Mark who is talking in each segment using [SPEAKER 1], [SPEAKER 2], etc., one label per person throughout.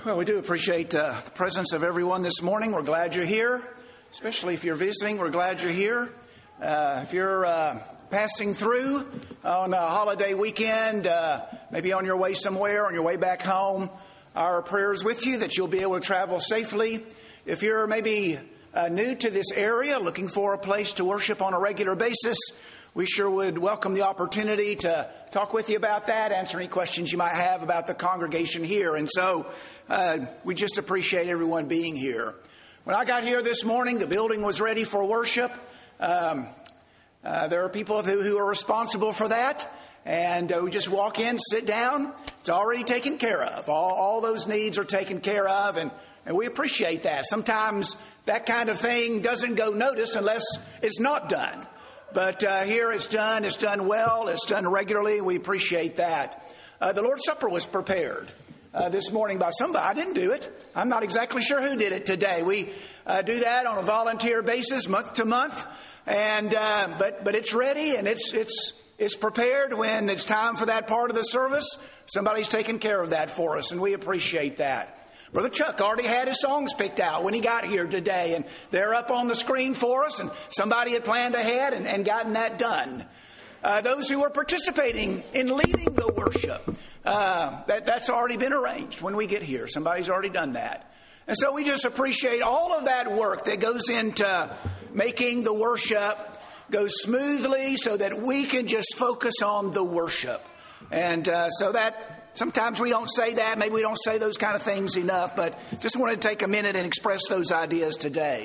[SPEAKER 1] Well, we do appreciate the presence of everyone this morning. We're glad you're here, especially if you're visiting. We're glad you're here. If you're passing through on a holiday weekend, maybe on your way somewhere, on your way back home, our prayers with you that you'll be able to travel safely. If you're maybe new to this area, looking for a place to worship on a regular basis, we sure would welcome the opportunity to talk with you about that, answer any questions you might have about the congregation here. And so we just appreciate everyone being here. When I got here this morning, the building was ready for worship. There are people who are responsible for that. And we just walk in, sit down. It's already taken care of. All those needs are taken care of. And we appreciate that. Sometimes that kind of thing doesn't go noticed unless it's not done. But here it's done well, it's done regularly. We appreciate that. The Lord's Supper was prepared this morning by somebody. I didn't do it. I'm not exactly sure who did it today. We do that on a volunteer basis, month to month. And but it's ready and it's prepared when it's time for that part of the service. Somebody's taken care of that for us, and we appreciate that. Brother Chuck already had his songs picked out when he got here today, and they're up on the screen for us, and somebody had planned ahead and gotten that done. Those who are participating in leading the worship, that's already been arranged when we get here. Somebody's already done that. And so we just appreciate all of that work that goes into making the worship go smoothly so that we can just focus on the worship. And so that... Sometimes we don't say that. Maybe we don't say those kind of things enough, but just wanted to take a minute and express those ideas today.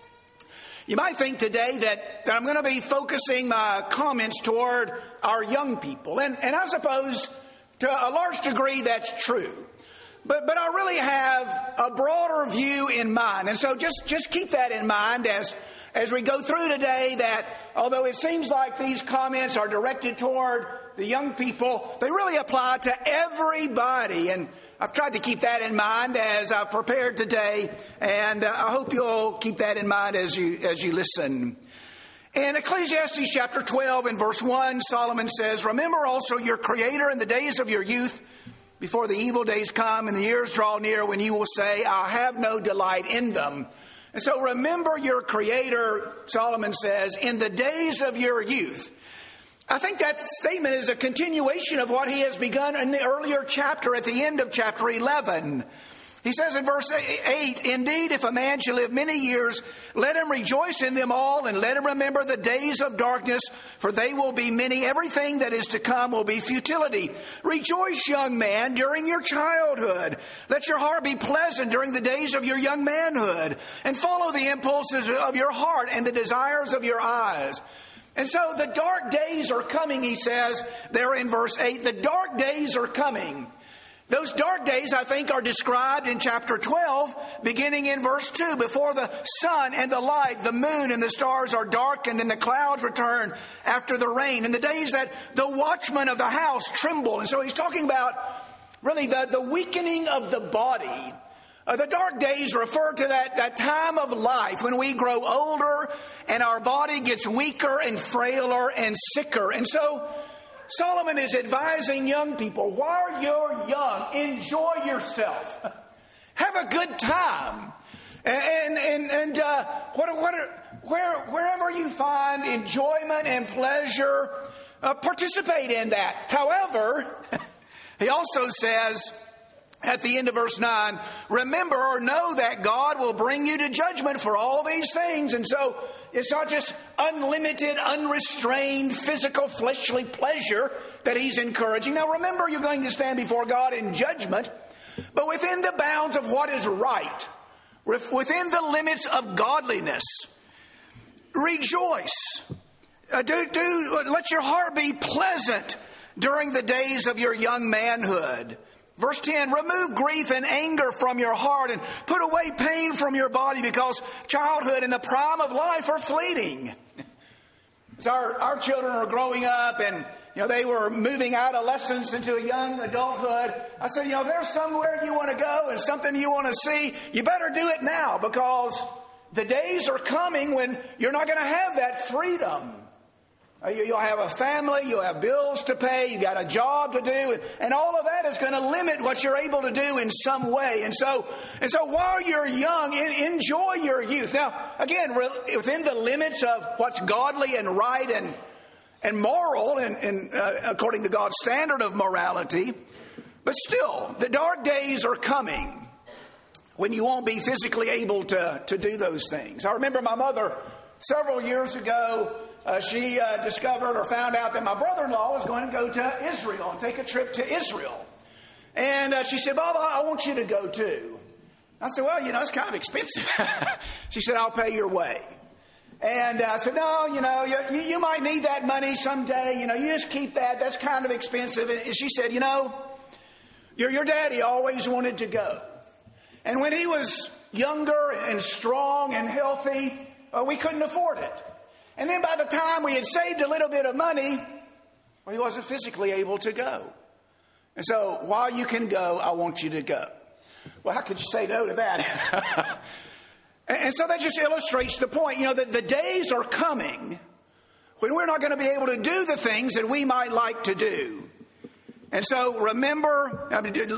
[SPEAKER 1] You might think today that I'm going to be focusing my comments toward our young people. And I suppose to a large degree that's true. But I really have a broader view in mind. And so just keep that in mind as we go through today, that although it seems like these comments are directed toward the young people, they really apply to everybody. And I've tried to keep that in mind as I've prepared today. And I hope you'll keep that in mind as you listen. In Ecclesiastes chapter 12 and verse 1, Solomon says, "Remember also your Creator in the days of your youth, before the evil days come and the years draw near when you will say, I have no delight in them." And so remember your Creator, Solomon says, in the days of your youth. I think that statement is a continuation of what he has begun in the earlier chapter at the end of chapter 11. He says in verse 8, "Indeed, if a man shall live many years, let him rejoice in them all, and let him remember the days of darkness, for they will be many. Everything that is to come will be futility. Rejoice, young man, during your childhood. Let your heart be pleasant during the days of your young manhood, and follow the impulses of your heart and the desires of your eyes." And so the dark days are coming, he says there in verse 8. The dark days are coming. Those dark days, I think, are described in chapter 12, beginning in verse 2. Before the sun and the light, the moon and the stars are darkened, and the clouds return after the rain. And the days that the watchmen of the house tremble. And so he's talking about really the weakening of the body. The dark days refer to that time of life when we grow older and our body gets weaker and frailer and sicker. And so Solomon is advising young people, while you're young, enjoy yourself. Have a good time. And wherever you find enjoyment and pleasure, participate in that. However, he also says at the end of verse 9, "Remember or know that God will bring you to judgment for all these things." And so it's not just unlimited, unrestrained, physical, fleshly pleasure that he's encouraging. Now remember, you're going to stand before God in judgment, but within the bounds of what is right, within the limits of godliness. Rejoice. Let your heart be pleasant during the days of your young manhood. Verse 10, "Remove grief and anger from your heart and put away pain from your body, because childhood and the prime of life are fleeting." As our children are growing up and they were moving adolescence into a young adulthood, I said, if there's somewhere you want to go and something you want to see, you better do it now, because the days are coming when you're not going to have that freedom. You'll have a family, you'll have bills to pay, you got a job to do, and all of that is going to limit what you're able to do in some way. And so while you're young, enjoy your youth. Now, again, within the limits of what's godly and right and moral, and according to God's standard of morality, but still, the dark days are coming when you won't be physically able to do those things. I remember my mother several years ago. She discovered or found out that my brother-in-law was going to go to Israel and take a trip to Israel. And she said, "Bob, I want you to go too." I said, "Well, it's kind of expensive." She said, "I'll pay your way." And I said, "No, you might need that money someday. You just keep that. That's kind of expensive." And she said, your daddy always wanted to go. And when he was younger and strong and healthy, we couldn't afford it. And then by the time we had saved a little bit of money, he wasn't physically able to go. And so while you can go, I want you to go. Well, how could you say no to that? And so that just illustrates the point, that the days are coming when we're not going to be able to do the things that we might like to do. And so remember, do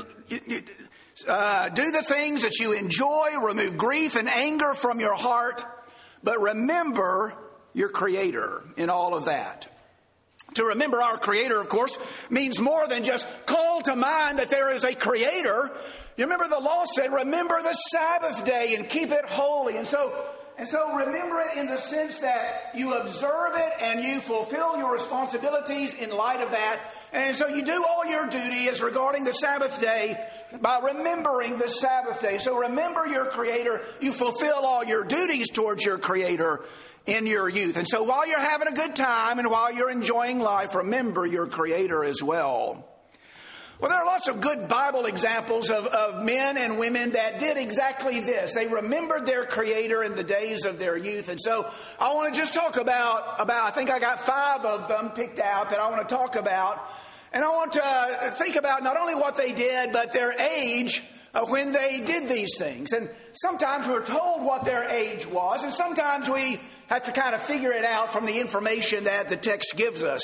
[SPEAKER 1] the things that you enjoy, remove grief and anger from your heart, but remember your Creator in all of that. To remember our Creator, of course, means more than just call to mind that there is a Creator. You remember the law said, remember the Sabbath day and keep it holy. And so remember it in the sense that you observe it and you fulfill your responsibilities in light of that. And so you do all your duty as regarding the Sabbath day by remembering the Sabbath day. So remember your Creator. You fulfill all your duties towards your Creator in your youth. And so while you're having a good time and while you're enjoying life, remember your Creator as well. Well, there are lots of good Bible examples of men and women that did exactly this. They remembered their Creator in the days of their youth. And so I want to just talk about I think I got 5 of them picked out that I want to talk about. And I want to think about not only what they did, but their age when they did these things. And sometimes we're told what their age was, and sometimes we have to kind of figure it out from the information that the text gives us.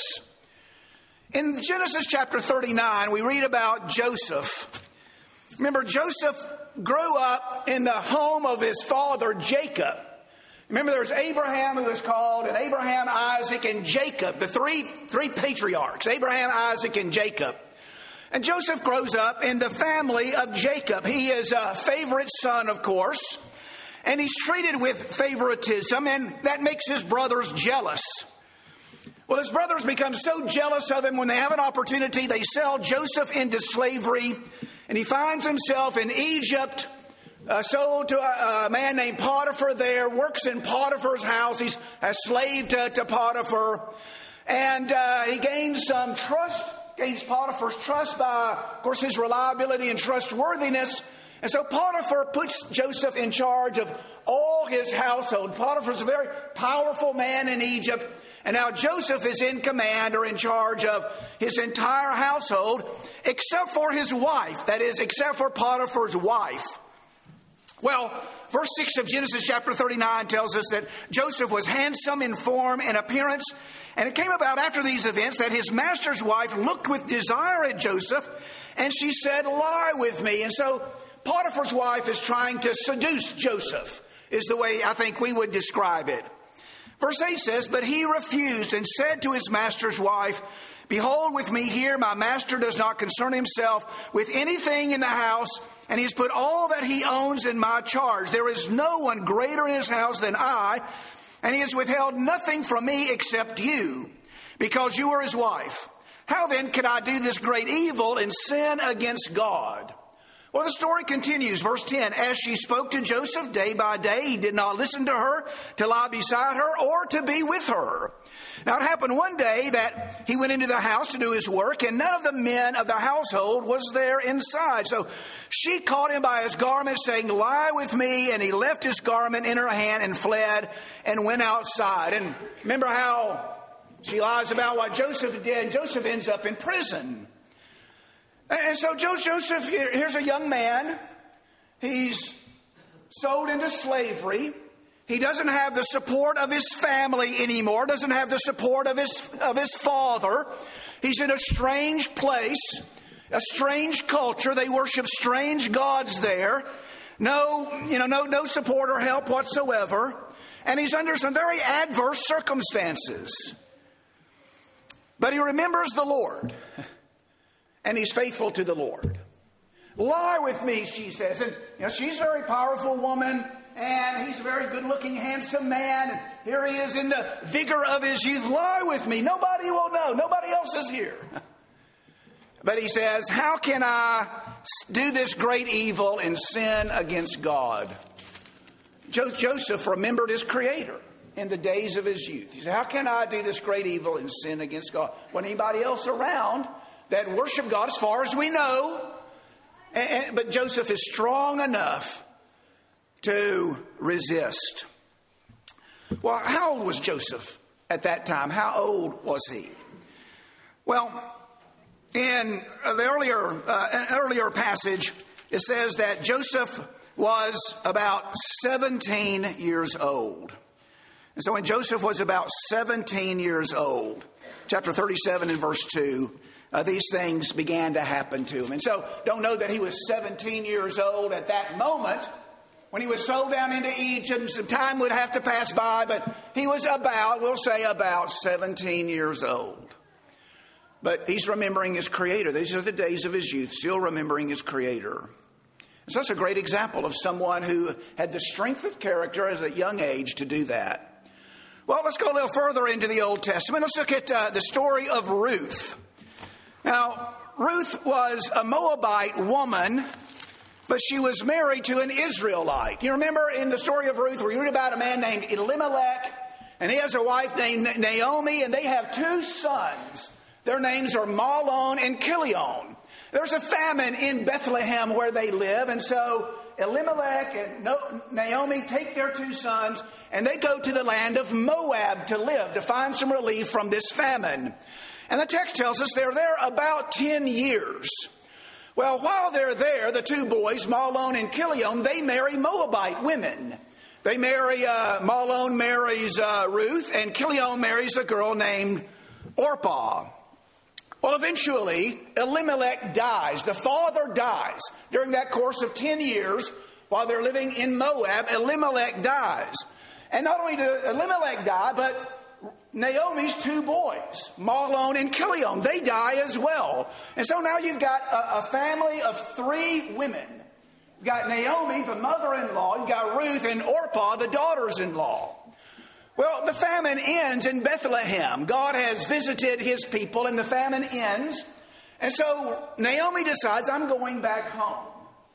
[SPEAKER 1] In Genesis chapter 39, we read about Joseph. Remember, Joseph grew up in the home of his father, Jacob. Remember, there's Abraham, who is called, and Abraham, Isaac, and Jacob, the three patriarchs, Abraham, Isaac, and Jacob. And Joseph grows up in the family of Jacob. He is a favorite son, of course, and he's treated with favoritism, and that makes his brothers jealous. Well, his brothers become so jealous of him when they have an opportunity, they sell Joseph into slavery, and he finds himself in Egypt, sold to a man named Potiphar there, works in Potiphar's house. He's a slave to Potiphar, and he gains some trust, gains Potiphar's trust by, of course, his reliability and trustworthiness. And so Potiphar puts Joseph in charge of all his household. Potiphar's a very powerful man in Egypt. And now Joseph is in command or in charge of his entire household, except for his wife. That is, except for Potiphar's wife. Well, verse 6 of Genesis chapter 39 tells us that Joseph was handsome in form and appearance. And it came about after these events that his master's wife looked with desire at Joseph, and she said, "Lie with me." And so Potiphar's wife is trying to seduce Joseph, is the way I think we would describe it. Verse 8 says, "But he refused and said to his master's wife, 'Behold, with me here, my master does not concern himself with anything in the house, and he has put all that he owns in my charge. There is no one greater in his house than I, and he has withheld nothing from me except you, because you are his wife. How then could I do this great evil and sin against God?'" Well, the story continues. Verse 10, "As she spoke to Joseph day by day, he did not listen to her, to lie beside her, or to be with her. Now, it happened one day that he went into the house to do his work, and none of the men of the household was there inside. So she caught him by his garment, saying, 'Lie with me.' And he left his garment in her hand and fled and went outside." And remember how she lies about what Joseph did. Joseph ends up in prison. And so Joseph, here's a young man. He's sold into slavery. He doesn't have the support of his family anymore, doesn't have the support of his father. He's in a strange place, a strange culture. They worship strange gods there. No support or help whatsoever. And he's under some very adverse circumstances. But he remembers the Lord. And he's faithful to the Lord. Lie with me, she says. And she's a very powerful woman. And he's a very good-looking, handsome man. And here he is in the vigor of his youth. Lie with me. Nobody will know. Nobody else is here. But he says, how can I do this great evil and sin against God? Joseph remembered his Creator in the days of his youth. He said, how can I do this great evil and sin against God? When anybody else around that worship God, as far as we know. But Joseph is strong enough to resist. Well, how old was Joseph at that time? How old was he? Well, in the earlier passage, it says that Joseph was about 17 years old. And so when Joseph was about 17 years old, chapter 37 and verse 2, these things began to happen to him. And so don't know that he was 17 years old at that moment when he was sold down into Egypt. Some time would have to pass by, but he was about 17 years old. But he's remembering his Creator. These are the days of his youth, still remembering his Creator. So that's a great example of someone who had the strength of character at a young age to do that. Well, let's go a little further into the Old Testament. Let's look at the story of Ruth. Now, Ruth was a Moabite woman, but she was married to an Israelite. You remember in the story of Ruth, we read about a man named Elimelech, and he has a wife named Naomi, and they have two sons. Their names are Mahlon and Chilion. There's a famine in Bethlehem where they live, and so Elimelech and Naomi take their two sons, and they go to the land of Moab to live, to find some relief from this famine. And the text tells us they're there about 10 years. Well, while they're there, the two boys, Mahlon and Chilion, they marry Moabite women. They marry, Mahlon marries Ruth, and Chilion marries a girl named Orpah. Well, eventually, Elimelech dies. The father dies. During that course of 10 years, while they're living in Moab, Elimelech dies. And not only did Elimelech die, but Naomi's two boys, Mahlon and Chilion, they die as well. And so now you've got a family of three women. You've got Naomi, the mother-in-law. You've got Ruth and Orpah, the daughters-in-law. Well, the famine ends in Bethlehem. God has visited his people, and the famine ends. And so Naomi decides, I'm going back home.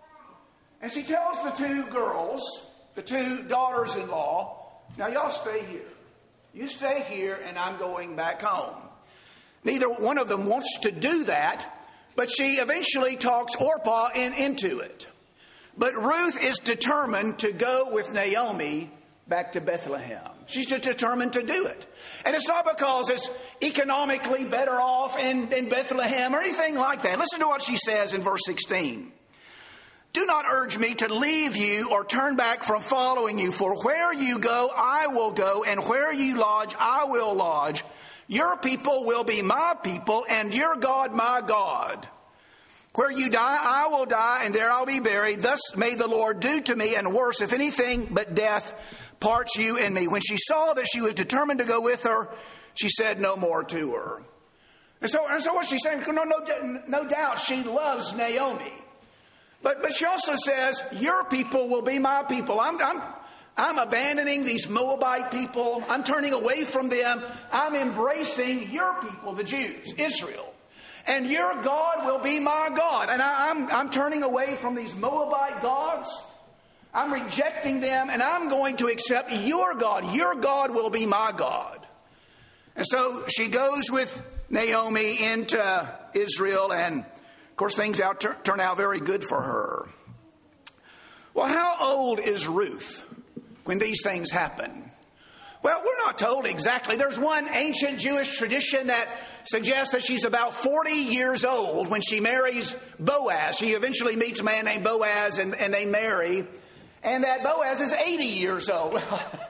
[SPEAKER 1] And she tells the two girls, the two daughters-in-law, now y'all stay here. You stay here, and I'm going back home. Neither one of them wants to do that, but she eventually talks Orpah into it. But Ruth is determined to go with Naomi back to Bethlehem. She's determined to do it. And it's not because it's economically better off in Bethlehem or anything like that. Listen to what she says in verse 16. Do not urge me to leave you or turn back from following you, for where you go, I will go, and where you lodge, I will lodge. Your people will be my people, and your God my God. Where you die, I will die, and there I'll be buried. Thus may the Lord do to me, and worse, if anything but death parts you and me. When she saw that she was determined to go with her, she said no more to her. And so what she's saying, no doubt she loves Naomi. But she also says, your people will be my people. I'm abandoning these Moabite people. I'm turning away from them. I'm embracing your people, the Jews, Israel. And your God will be my God. And I'm turning away from these Moabite gods. I'm rejecting them, and I'm going to accept your God. Your God will be my God. And so she goes with Naomi into Israel, and of course, things turn out very good for her. Well, how old is Ruth when these things happen? Well, we're not told exactly. There's one ancient Jewish tradition that suggests that she's about 40 years old when she marries Boaz. She eventually meets a man named Boaz, and they marry. and that Boaz is 80 years old.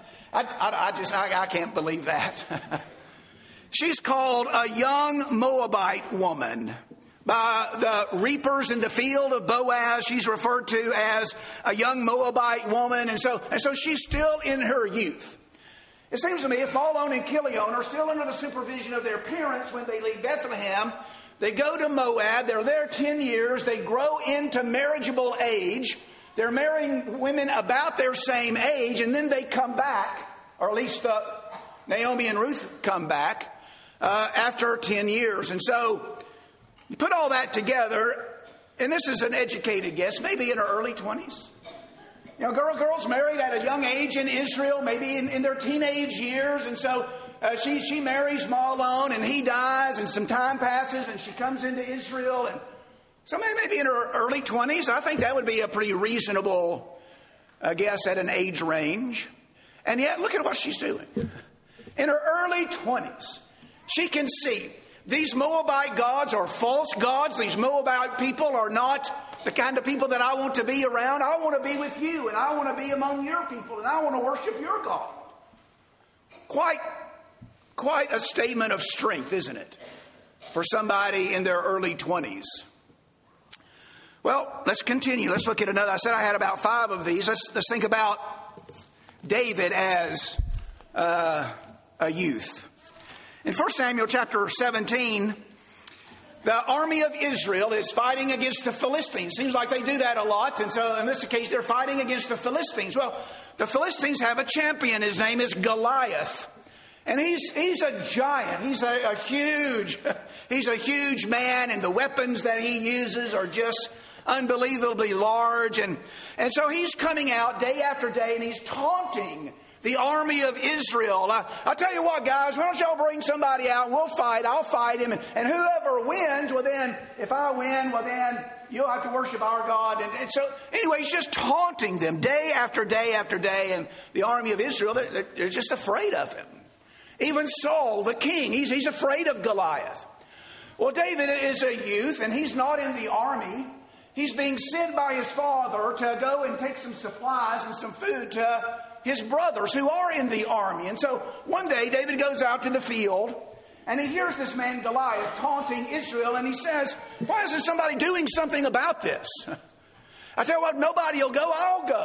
[SPEAKER 1] I can't believe that. She's called a young Moabite woman. By the reapers in the field of Boaz, she's referred to as a young Moabite woman. And so she's still in her youth. It seems to me if Mahlon and Chilion are still under the supervision of their parents when they leave Bethlehem, they go to Moab, they're there 10 years, they grow into marriageable age, they're marrying women about their same age, and then they come back, or at least Naomi and Ruth come back after 10 years. And so you put all that together, and this is an educated guess, maybe in her early 20s. You know, girls married at a young age in Israel, maybe in their teenage years. And so she marries Mahlon, and he dies, and some time passes, and she comes into Israel. And so maybe in her early 20s. I think that would be a pretty reasonable guess at an age range. And yet, look at what she's doing. In her early 20s, she can see these Moabite gods are false gods. These Moabite people are not the kind of people that I want to be around. I want to be with you, and I want to be among your people, and I want to worship your God. Quite a statement of strength, isn't it, for somebody in their early 20s? Well, let's continue. Let's look at another. I said I had about 5 of these. Let's think about David as a youth. In 1 Samuel chapter 17, the army of Israel is fighting against the Philistines. Seems like they do that a lot. And so in this case, they're fighting against the Philistines. Well, the Philistines have a champion. His name is Goliath. And he's a giant. He's a huge man. And the weapons that he uses are just unbelievably large. And so he's coming out day after day, and he's taunting the army of Israel. I'll tell you what, guys, why don't y'all bring somebody out? We'll fight. I'll fight him. And whoever wins, well then, if I win, well then, you'll have to worship our God. And so, anyway, he's just taunting them day after day after day. And the army of Israel, they're just afraid of him. Even Saul, the king, he's afraid of Goliath. Well, David is a youth, and he's not in the army. He's being sent by his father to go and take some supplies and some food to his brothers who are in the army. And so one day David goes out to the field, and he hears this man Goliath taunting Israel, and he says, why isn't somebody doing something about this? I tell you what, nobody will go.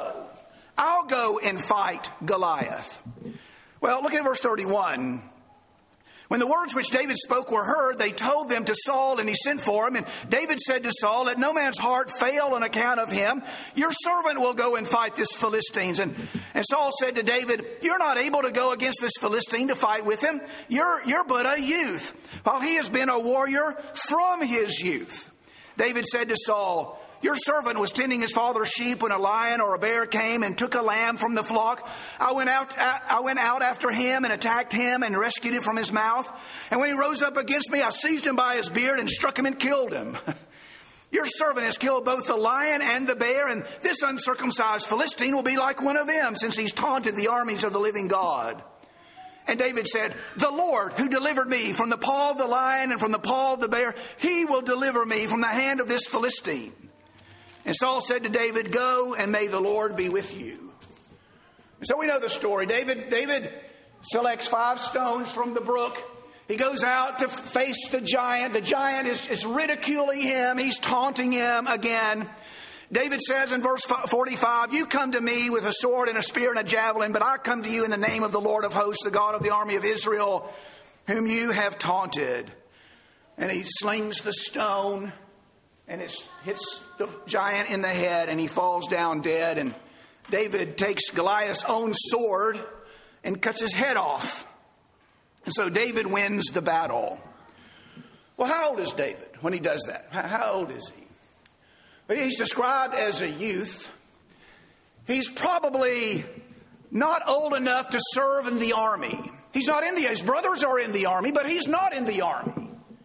[SPEAKER 1] I'll go and fight Goliath. Well, look at verse 31. When the words which David spoke were heard, they told them to Saul, and he sent for him. And David said to Saul, let no man's heart fail on account of him. Your servant will go and fight this Philistines. And Saul said to David, you're not able to go against this Philistine to fight with him. You're but a youth, while he has been a warrior from his youth. David said to Saul, your servant was tending his father's sheep when a lion or a bear came and took a lamb from the flock. I went out after him and attacked him and rescued him from his mouth. And when he rose up against me, I seized him by his beard and struck him and killed him. Your servant has killed both the lion and the bear, and this uncircumcised Philistine will be like one of them, since he's taunted the armies of the living God. And David said, the Lord who delivered me from the paw of the lion and from the paw of the bear, he will deliver me from the hand of this Philistine. And Saul said to David, go, and may the Lord be with you. And so we know the story. David selects 5 stones from the brook. He goes out to face the giant. The giant is ridiculing him. He's taunting him again. David says in verse 45, you come to me with a sword and a spear and a javelin, but I come to you in the name of the Lord of hosts, the God of the army of Israel, whom you have taunted. And he slings the stone, and it hits the giant in the head, and he falls down dead. And David takes Goliath's own sword and cuts his head off. And so David wins the battle. Well, how old is David when he does that? How old is he? But he's described as a youth. He's probably not old enough to serve in the army. His brothers are in the army, but he's not in the army.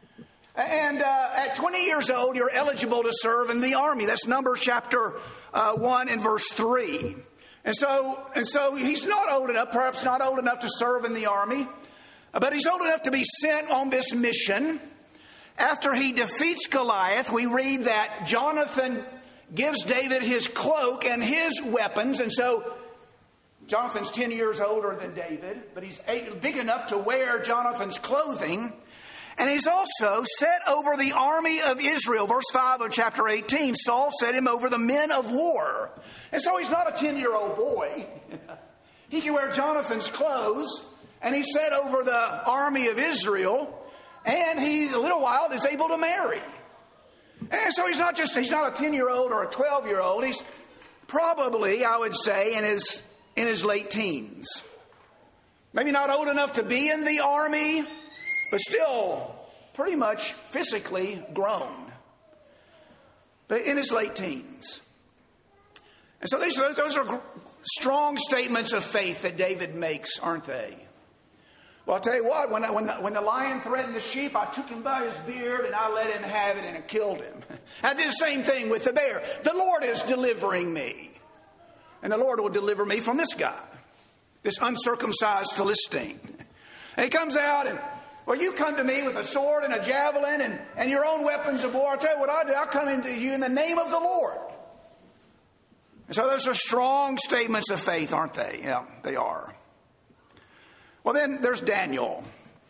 [SPEAKER 1] And at 20 years old, you're eligible to serve in the army. That's Numbers chapter 1 and verse 3. And so he's not old enough, perhaps not old enough to serve in the army, but he's old enough to be sent on this mission. After he defeats Goliath, we read that Jonathan gives David his cloak and his weapons. And so Jonathan's 10 years older than David, but he's big enough to wear Jonathan's clothing. And he's also set over the army of Israel. Verse 5 of chapter 18, Saul set him over the men of war. And so he's not a 10-year-old boy. He can wear Jonathan's clothes, and he's set over the army of Israel, and he, a little while, is able to marry. And so he's not a 10-year-old or a 12-year-old. He's probably, I would say, in his late teens. Maybe not old enough to be in the army, but still pretty much physically grown. But in his late teens. And so those are strong statements of faith that David makes, aren't they? Well, I'll tell you what, when the lion threatened the sheep, I took him by his beard and I let him have it and I killed him. I did the same thing with the bear. The Lord is delivering me. And the Lord will deliver me from this guy, this uncircumcised Philistine. And he comes out and, well, you come to me with a sword and a javelin and your own weapons of war. I'll tell you what I do. I'll come into you in the name of the Lord. And so those are strong statements of faith, aren't they? Yeah, they are. Well, then there's Daniel.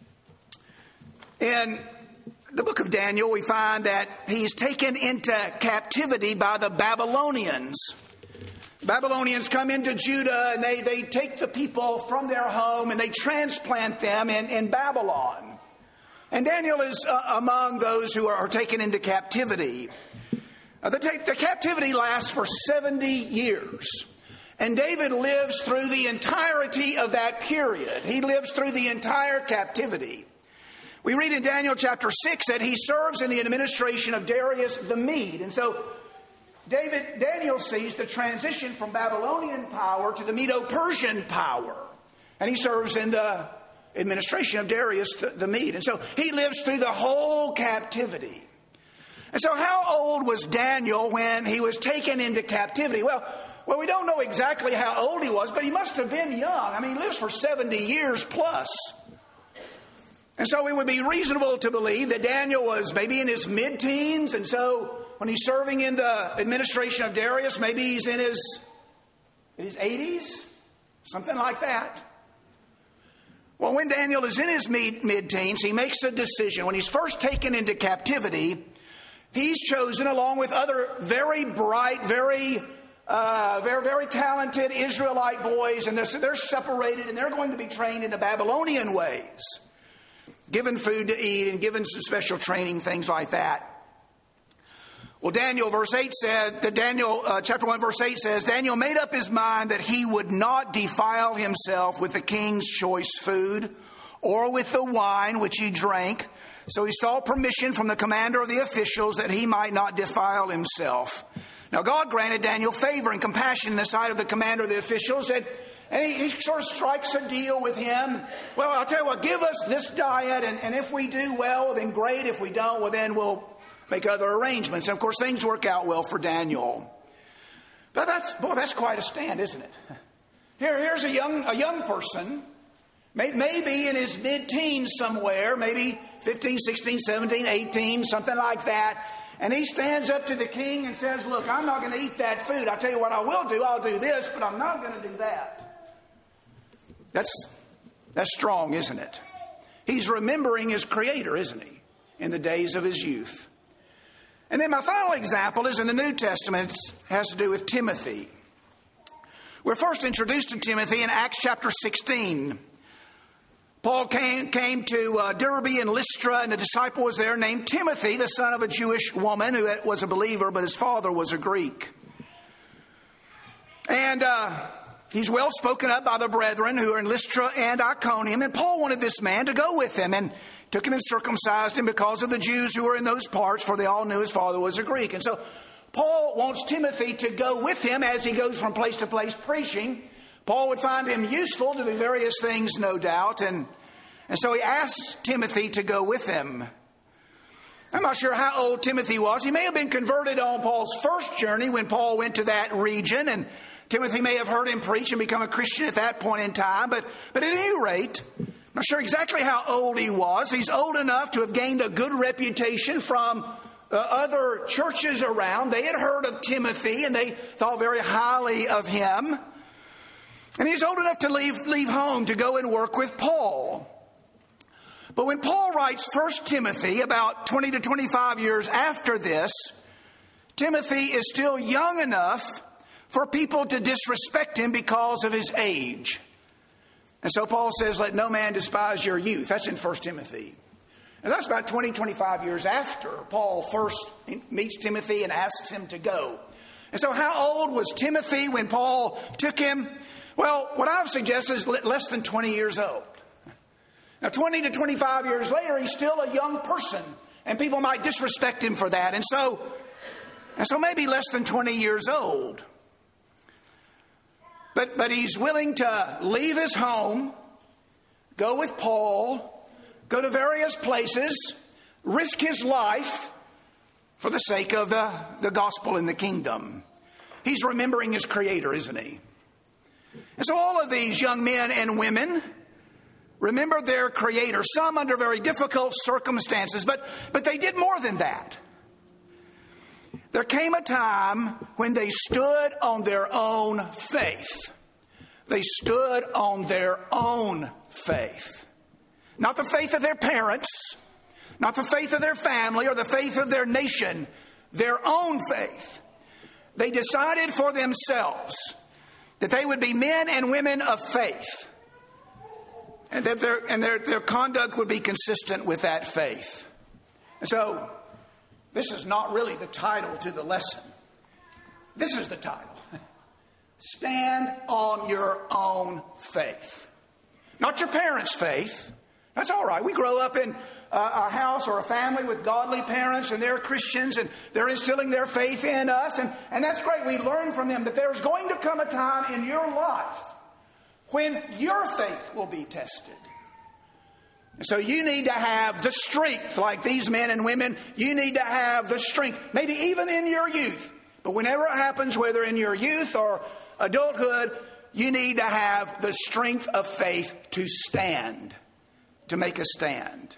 [SPEAKER 1] In the book of Daniel, we find that he's taken into captivity by the Babylonians. Babylonians come into Judah and they take the people from their home and they transplant them in Babylon. And Daniel is among those who are taken into captivity. The captivity lasts for 70 years. And David lives through the entirety of that period. He lives through the entire captivity. We read in Daniel chapter 6 that he serves in the administration of Darius the Mede. And so Daniel sees the transition from Babylonian power to the Medo-Persian power. And he serves in the administration of Darius the Mede. And so he lives through the whole captivity. And so how old was Daniel when he was taken into captivity? Well, we don't know exactly how old he was, but he must have been young. I mean, he lives for 70 years plus. And so it would be reasonable to believe that Daniel was maybe in his mid-teens. And so when he's serving in the administration of Darius, maybe he's in his 80s, something like that. Well, when Daniel is in his mid-teens, he makes a decision. When he's first taken into captivity, he's chosen along with other very bright, very talented Israelite boys, and they're separated and they're going to be trained in the Babylonian ways, given food to eat and given some special training, things like that. Well, Daniel chapter 1 verse 8 says, Daniel made up his mind that he would not defile himself with the king's choice food or with the wine which he drank. So he sought permission from the commander of the officials that he might not defile himself. Now, God granted Daniel favor and compassion in the sight of the commander of the officials, and he sort of strikes a deal with him. Well, I'll tell you what, give us this diet, and if we do well, then great. If we don't, well, then we'll make other arrangements. And, of course, things work out well for Daniel. But that's quite a stand, isn't it? Here's a young person, maybe in his mid-teens somewhere, maybe 15, 16, 17, 18, something like that. And he stands up to the king and says, look, I'm not going to eat that food. I'll tell you what I will do. I'll do this, but I'm not going to do that. That's strong, isn't it? He's remembering his Creator, isn't he, in the days of his youth. And then my final example is in the New Testament. It has to do with Timothy. We're first introduced to Timothy in Acts chapter 16. Paul came to Derbe and Lystra, and a disciple was there named Timothy, the son of a Jewish woman who was a believer, but his father was a Greek. And he's well spoken up by the brethren who are in Lystra and Iconium, and Paul wanted this man to go with him, and took him and circumcised him because of the Jews who were in those parts, for they all knew his father was a Greek. And so Paul wants Timothy to go with him as he goes from place to place preaching. Paul would find him useful to do various things, no doubt, and so he asks Timothy to go with him. I'm not sure how old Timothy was. He may have been converted on Paul's first journey when Paul went to that region, and Timothy may have heard him preach and become a Christian at that point in time. But at any rate, I'm not sure exactly how old he was. He's old enough to have gained a good reputation from other churches around, they had heard of Timothy and they thought very highly of him. And he's old enough to leave home to go and work with Paul. But when Paul writes 1 Timothy, about 20 to 25 years after this, Timothy is still young enough for people to disrespect him because of his age. And so Paul says, let no man despise your youth. That's in 1 Timothy. And that's about 20, 25 years after Paul first meets Timothy and asks him to go. And so how old was Timothy when Paul took him? Well, what I've suggested is less than 20 years old. Now, 20 to 25 years later, he's still a young person, and people might disrespect him for that. And so maybe less than 20 years old. But he's willing to leave his home, go with Paul, go to various places, risk his life for the sake of the gospel and the kingdom. He's remembering his Creator, isn't he? And so all of these young men and women remember their Creator, some under very difficult circumstances, but they did more than that. There came a time when they stood on their own faith. They stood on their own faith. Not the faith of their parents, not the faith of their family or the faith of their nation, their own faith. They decided for themselves that they would be men and women of faith, and that their conduct would be consistent with that faith. And so, this is not really the title to the lesson. This is the title. Stand on your own faith. Not your parents' faith. That's all right. We grow up in a house or a family with godly parents, and they're Christians, and they're instilling their faith in us, and that's great. We learn from them that there's going to come a time in your life when your faith will be tested. And so you need to have the strength, like these men and women. You need to have the strength, maybe even in your youth. But whenever it happens, whether in your youth or adulthood, you need to have the strength of faith to stand, to make a stand.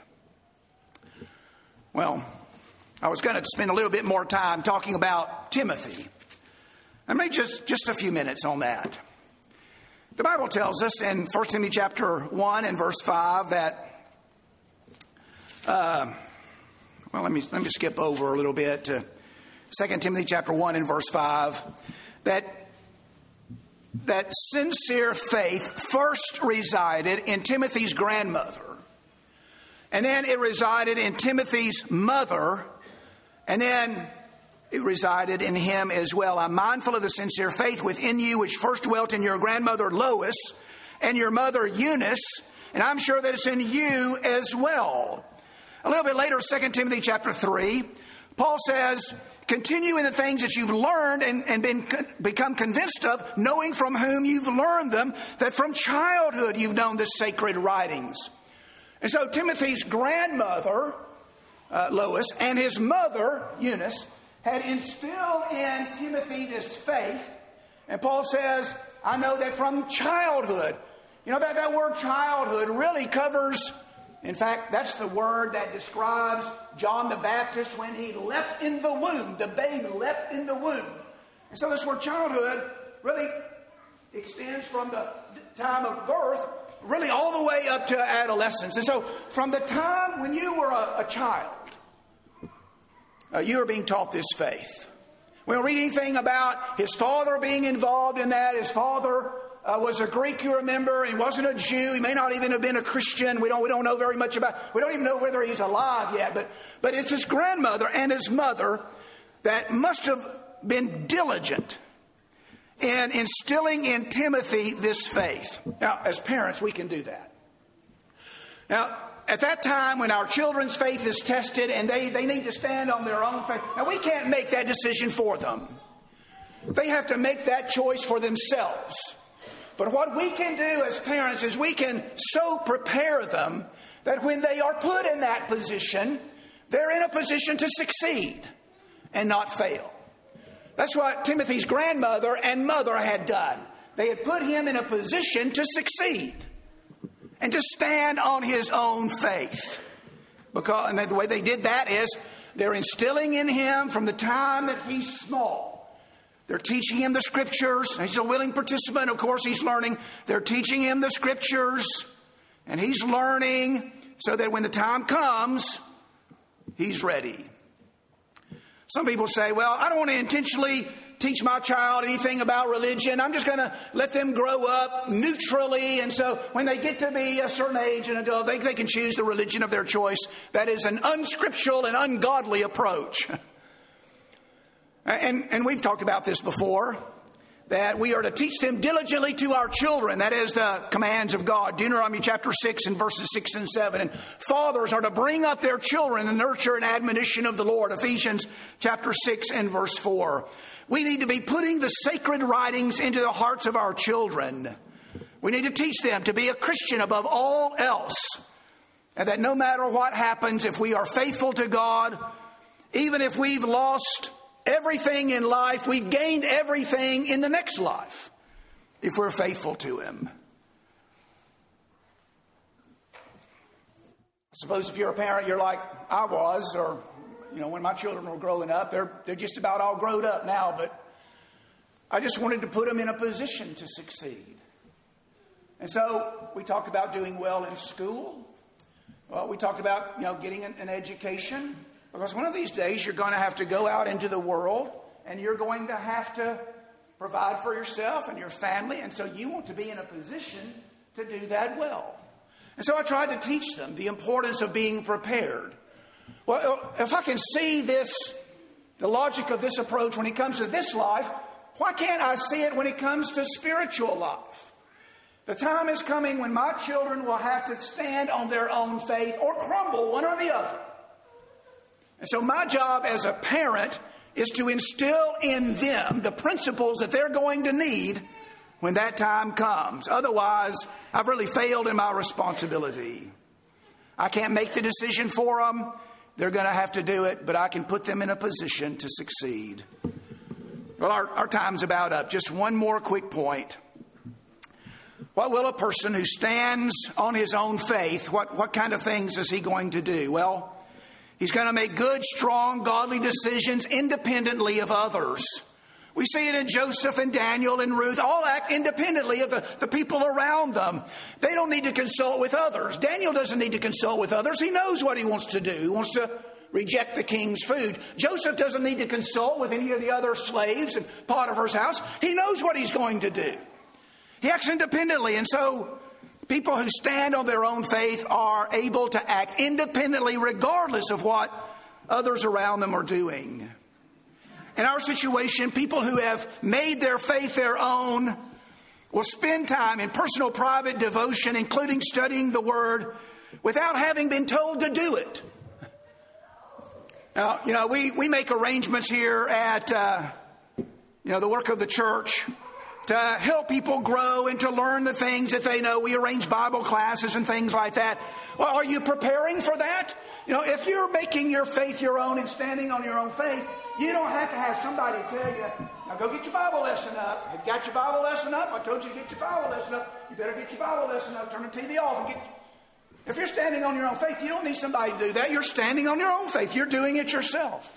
[SPEAKER 1] Well, I was going to spend a little bit more time talking about Timothy. I may just a few minutes on that. The Bible tells us in 1 Timothy chapter 1 and verse 5 that, let me skip over a little bit to 2 Timothy chapter 1 and verse 5, that sincere faith first resided in Timothy's grandmother. And then it resided in Timothy's mother. And then it resided in him as well. I'm mindful of the sincere faith within you, which first dwelt in your grandmother Lois and your mother Eunice. And I'm sure that it's in you as well. A little bit later, 2 Timothy chapter 3, Paul says, continue in the things that you've learned and become convinced of, knowing from whom you've learned them, that from childhood you've known the sacred writings. And so Timothy's grandmother, Lois, and his mother, Eunice, had instilled in Timothy this faith. And Paul says, I know that from childhood. You know, that word childhood really covers, in fact, that's the word that describes John the Baptist when he leapt in the womb. The babe leapt in the womb. And so this word childhood really extends from the time of birth really all the way up to adolescence. And so from the time when you were a child, you were being taught this faith. We don't read anything about his father being involved in that. His father was a Greek, you remember. He wasn't a Jew. He may not even have been a Christian. We don't know very much about. We don't even know whether he's alive yet. But it's his grandmother and his mother that must have been diligent in instilling in Timothy this faith. Now, as parents, we can do that. Now, at that time when our children's faith is tested and they need to stand on their own faith, now we can't make that decision for them. They have to make that choice for themselves. But what we can do as parents is we can so prepare them that when they are put in that position, they're in a position to succeed and not fail. That's what Timothy's grandmother and mother had done. They had put him in a position to succeed and to stand on his own faith. And the way they did that is They're instilling in him from the time that he's small. They're teaching him the Scriptures. He's a willing participant. Of course, he's learning. They're teaching him the Scriptures, and he's learning so that when the time comes, he's ready. Some people say, well, I don't want to intentionally teach my child anything about religion. I'm just going to let them grow up neutrally. And so when they get to be a certain age and adult, they can choose the religion of their choice. That is an unscriptural and ungodly approach. And we've talked about this before, that we are to teach them diligently to our children. That is the commands of God. Deuteronomy chapter 6 and verses 6 and 7. And fathers are to bring up their children in the nurture and admonition of the Lord. Ephesians chapter 6 and verse 4. We need to be putting the sacred writings into the hearts of our children. We need to teach them to be a Christian above all else. And that no matter what happens, if we are faithful to God, even if we've lost everything in life, we've gained everything in the next life if we're faithful to him. I suppose if you're a parent, you're like I was, or when my children were growing up, they're just about all grown up now, but I just wanted to put them in a position to succeed. And so we talked about doing well in school. Well, we talked about getting an education. Because one of these days you're going to have to go out into the world and you're going to have to provide for yourself and your family. And so you want to be in a position to do that well. And so I tried to teach them the importance of being prepared. Well, if I can see the logic of this approach when it comes to this life, why can't I see it when it comes to spiritual life? The time is coming when my children will have to stand on their own faith or crumble, one or the other. And so my job as a parent is to instill in them the principles that they're going to need when that time comes. Otherwise, I've really failed in my responsibility. I can't make the decision for them. They're going to have to do it, but I can put them in a position to succeed. Well, our time's about up. Just one more quick point. What will a person who stands on his own faith, what kind of things is he going to do? Well, he's going to make good, strong, godly decisions independently of others. We see it in Joseph and Daniel and Ruth. All act independently of the people around them. They don't need to consult with others. Daniel doesn't need to consult with others. He knows what he wants to do. He wants to reject the king's food. Joseph doesn't need to consult with any of the other slaves in Potiphar's house. He knows what he's going to do. He acts independently. And so people who stand on their own faith are able to act independently regardless of what others around them are doing. In our situation, people who have made their faith their own will spend time in personal, private devotion, including studying the Word, without having been told to do it. Now, we make arrangements here at, the work of the church to help people grow and to learn the things that they know. We arrange Bible classes and things like that. Well, are you preparing for that? If you're making your faith your own and standing on your own faith, you don't have to have somebody tell you, now go get your Bible lesson up. Have you got your Bible lesson up? I told you to get your Bible lesson up. You better get your Bible lesson up. Turn the TV off and If you're standing on your own faith, you don't need somebody to do that. You're standing on your own faith. You're doing it yourself.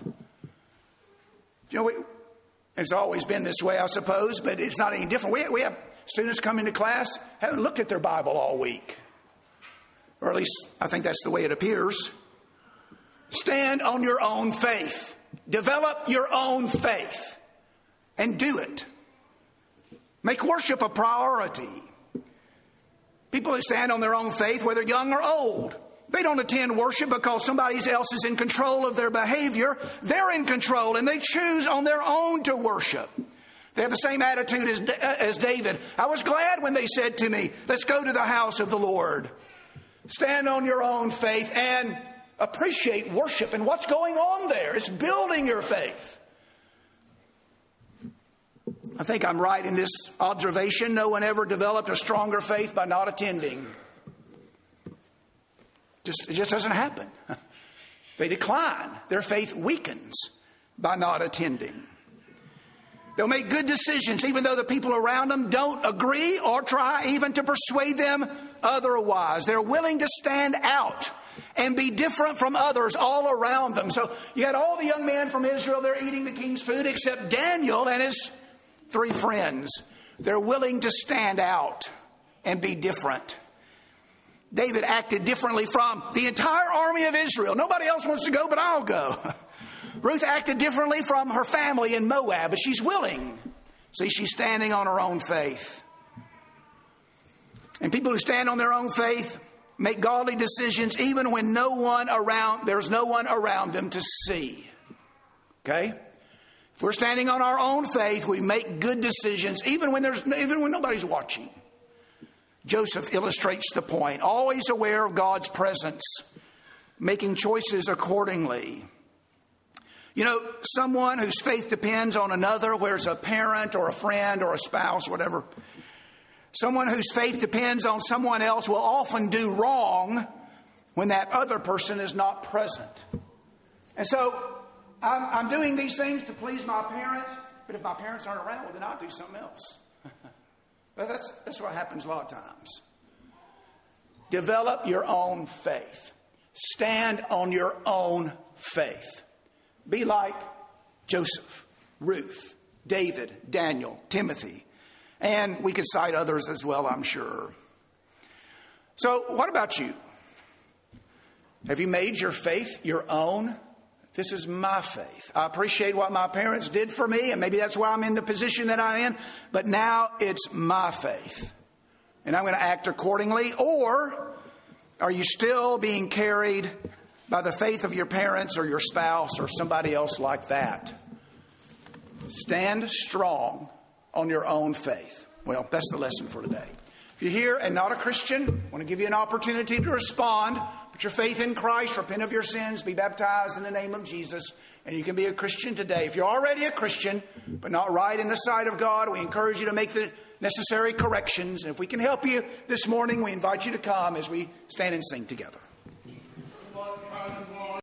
[SPEAKER 1] It's always been this way, I suppose, but it's not any different. We have students come into class, haven't looked at their Bible all week. Or at least I think that's the way it appears. Stand on your own faith. Develop your own faith. And do it. Make worship a priority. People who stand on their own faith, whether young or old, they don't attend worship because somebody else is in control of their behavior. They're in control and they choose on their own to worship. They have the same attitude as David. I was glad when they said to me, let's go to the house of the Lord. Stand on your own faith and appreciate worship and what's going on there. It's building your faith. I think I'm right in this observation. No one ever developed a stronger faith by not attending. It just doesn't happen. They decline. Their faith weakens by not attending. They'll make good decisions even though the people around them don't agree or try even to persuade them otherwise. They're willing to stand out and be different from others all around them. So you had all the young men from Israel, they're eating the king's food, except Daniel and his 3 friends. They're willing to stand out and be different. David acted differently from the entire army of Israel. Nobody else wants to go, but I'll go. Ruth acted differently from her family in Moab, but she's willing. See, she's standing on her own faith. And people who stand on their own faith make godly decisions even when there's no one around them to see. Okay? If we're standing on our own faith, we make good decisions even when nobody's watching. Joseph illustrates the point. Always aware of God's presence, making choices accordingly. You know, someone whose faith depends on another, whether it's a parent or a friend or a spouse, whatever. Someone whose faith depends on someone else will often do wrong when that other person is not present. And so I'm doing these things to please my parents, but if my parents aren't around, well, then I'll do something else. That's what happens a lot of times. Develop your own faith. Stand on your own faith. Be like Joseph, Ruth, David, Daniel, Timothy. And we could cite others as well, I'm sure. So what about you? Have you made your faith your own? This is my faith. I appreciate what my parents did for me, and maybe that's why I'm in the position that I'm in. But now it's my faith, and I'm going to act accordingly. Or are you still being carried by the faith of your parents or your spouse or somebody else like that? Stand strong on your own faith. Well, that's the lesson for today. If you're here and not a Christian, I want to give you an opportunity to respond. Put your faith in Christ, repent of your sins, be baptized in the name of Jesus, and you can be a Christian today. If you're already a Christian, but not right in the sight of God, we encourage you to make the necessary corrections. And if we can help you this morning, we invite you to come as we stand and sing together.